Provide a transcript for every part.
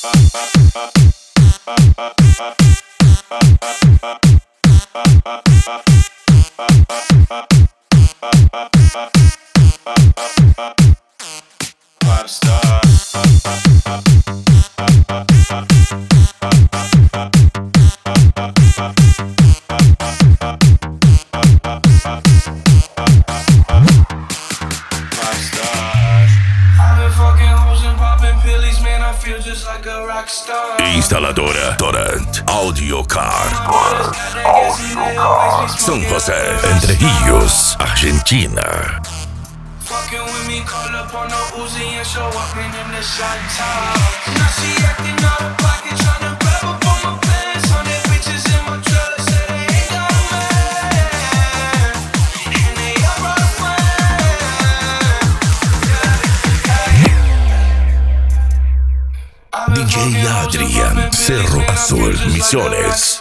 Pop star. Instaladora Torrent Audio Car. São José, Entre Rios, Argentina. Fucking with me, call up on the Uzi and show up in the shot top. Now she acting out of pocket, tryna grab up on my pants. 100 bitches in my trailer, say they ain't got a man, and they all our friends. DJ Adrian, Cerro Azul, Misiones.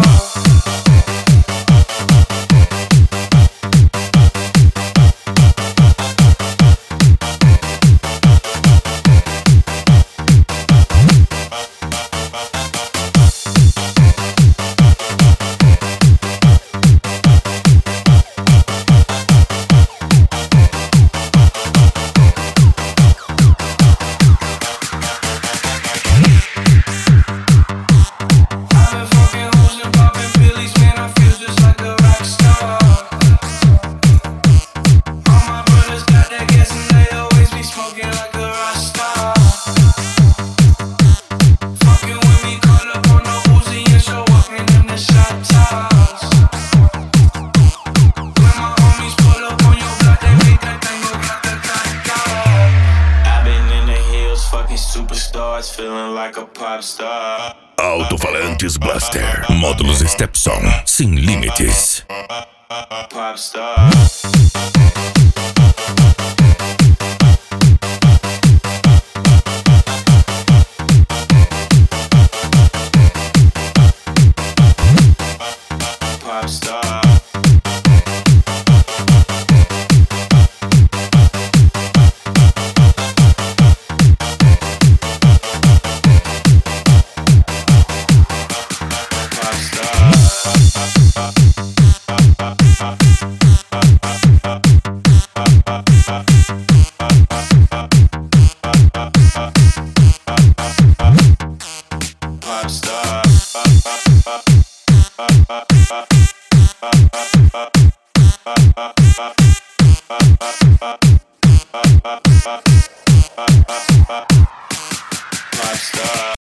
Superstars feeling like a pop star. Alto-falantes Blaster, módulos Stepson, sem limites. Pop star. Pop star. Pop star.